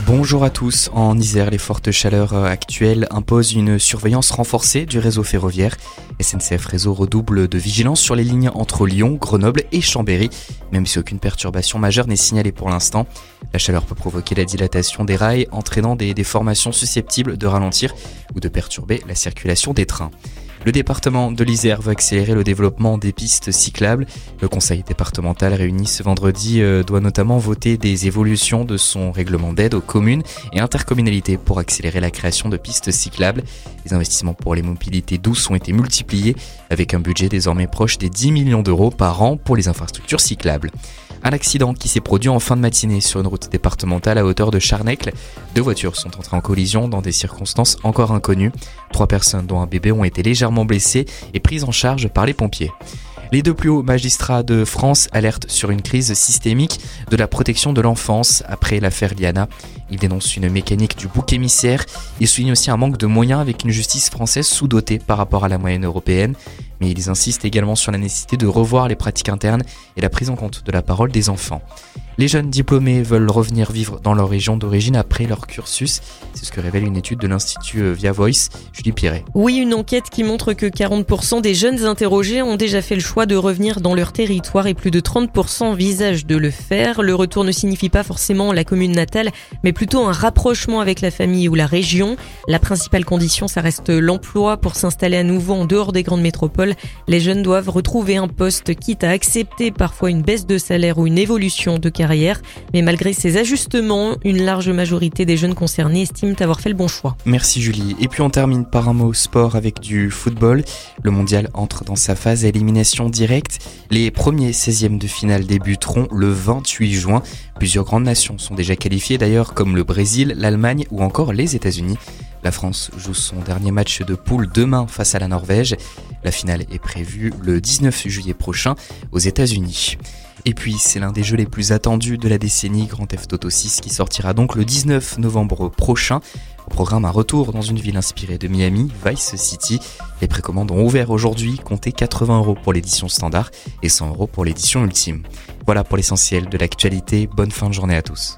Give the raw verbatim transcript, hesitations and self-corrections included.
Bonjour à tous. En Isère, les fortes chaleurs actuelles imposent une surveillance renforcée du réseau ferroviaire. S N C F Réseau redouble de vigilance sur les lignes entre Lyon, Grenoble et Chambéry, même si aucune perturbation majeure n'est signalée pour l'instant. La chaleur peut provoquer la dilatation des rails, entraînant des déformations susceptibles de ralentir ou de perturber la circulation des trains. Le département de l'Isère veut accélérer le développement des pistes cyclables. Le conseil départemental réuni ce vendredi euh, doit notamment voter des évolutions de son règlement d'aide aux communes et intercommunalités pour accélérer la création de pistes cyclables. Les investissements pour les mobilités douces ont été multipliés avec un budget désormais proche des dix millions d'euros par an pour les infrastructures cyclables. Un accident qui s'est produit en fin de matinée sur une route départementale à hauteur de Charnecle. Deux voitures sont entrées en collision dans des circonstances encore inconnues. Trois personnes, dont un bébé, ont été légèrement blessées et prises en charge par les pompiers. Les deux plus hauts magistrats de France alertent sur une crise systémique de la protection de l'enfance après l'affaire Liana. Ils dénoncent une mécanique du bouc émissaire et soulignent aussi un manque de moyens avec une justice française sous-dotée par rapport à la moyenne européenne. Mais ils insistent également sur la nécessité de revoir les pratiques internes et la prise en compte de la parole des enfants. Les jeunes diplômés veulent revenir vivre dans leur région d'origine après leur cursus. C'est ce que révèle une étude de l'Institut Via Voice. Julie Pierret. Oui, une enquête qui montre que quarante pour cent des jeunes interrogés ont déjà fait le choix de revenir dans leur territoire et plus de trente pour cent envisagent de le faire. Le retour ne signifie pas forcément la commune natale, mais plutôt un rapprochement avec la famille ou la région. La principale condition, ça reste l'emploi. Pour s'installer à nouveau en dehors des grandes métropoles, les jeunes doivent retrouver un poste, quitte à accepter parfois une baisse de salaire ou une évolution de carrière. Mais malgré ces ajustements, une large majorité des jeunes concernés estiment avoir fait le bon choix. Merci Julie. Et puis on termine par un mot sport avec du football. Le mondial entre dans sa phase élimination directe. Les premiers seizièmes de finale débuteront le vingt-huit juin. Plusieurs grandes nations sont déjà qualifiées d'ailleurs, comme le Brésil, l'Allemagne ou encore les États-Unis. La France joue son dernier match de poule demain face à la Norvège. La finale est prévue le dix-neuf juillet prochain aux États-Unis. Et puis, c'est l'un des jeux les plus attendus de la décennie, Grand Theft Auto six, qui sortira donc le dix-neuf novembre prochain. Au programme, un retour dans une ville inspirée de Miami, Vice City. Les précommandes ont ouvert aujourd'hui, comptez quatre-vingts euros pour l'édition standard et cent euros pour l'édition ultime. Voilà pour l'essentiel de l'actualité. Bonne fin de journée à tous.